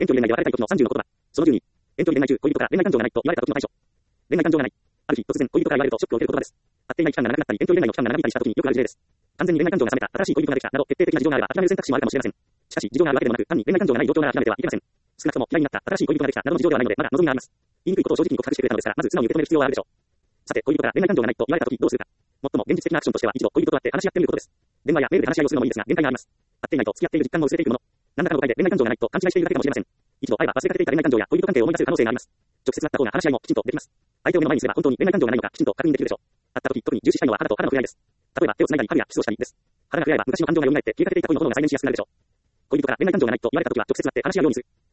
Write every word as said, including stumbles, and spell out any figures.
遠距離恋愛で別れたい時のさんじゅうの言葉。そのじゅうに。遠距離恋愛中、恋人から恋愛感情がないと言われた時の対処。恋愛感情がない。ある日、突然、恋人から言われるとショックを受ける言葉です。会っていない期間が長くなったり、遠距離恋愛の期間が長引いたりした時によくある事例です。完全に恋愛感情が冷めた、新しい恋人ができた、など、決定的な事情があれば諦める選択肢もあるかもしれません。しかし、事情があるわけでもなく、単に恋愛感情がない状況なら諦めてはいけません。少なくとも嫌いになった、新しい恋人ができた、などの事情ではないので、まだ望みがあります。言いにくいことを正直に告白してくれたのですから、まず素直に受け止める必要はあるでしょう。さて、恋人から恋愛感情がないと言われた時どうするか。最も現実的なアクションとしては、一度恋人と会って話し合ってみることです。電話やメールで話し合いをするのもいいですが、限界があります。会っていないと付き合っている実感も薄れていくもの。何らかの誤解で恋愛感情がないと勘違いしているだけかもしれません。一度会えば忘れかけていた恋愛感情や恋人関係を思い出せる可能性があります。直接会った方が話し合いもきちんとできます。相手を目の前にすれば本当に恋愛感情がないのかきちんと確認できるでしょう。会った時特に重視したいのは肌と肌の触れ合いです。例えば手を繋いだりハグやキスをしたりです。肌が触れ合えば昔の感情が蘇って消えかけていた恋の炎が再燃しやすくなるでしょう。恋人から恋愛感情がないと言われた時は直接会って話し合うようにする。